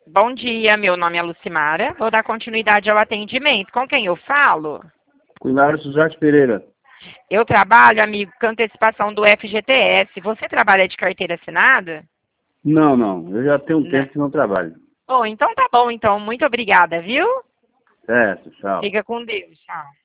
Bom dia, meu nome é Lucimara. Vou dar continuidade ao atendimento. Com quem eu falo? Cuidado, Suzarte Pereira. Eu trabalho, amigo, com antecipação do FGTS. Você trabalha de carteira assinada? Não, não. Eu já tenho um Não. tempo que não trabalho. Bom, então tá bom, então. Muito obrigada, viu? Certo, tchau. Fica com Deus. Tchau.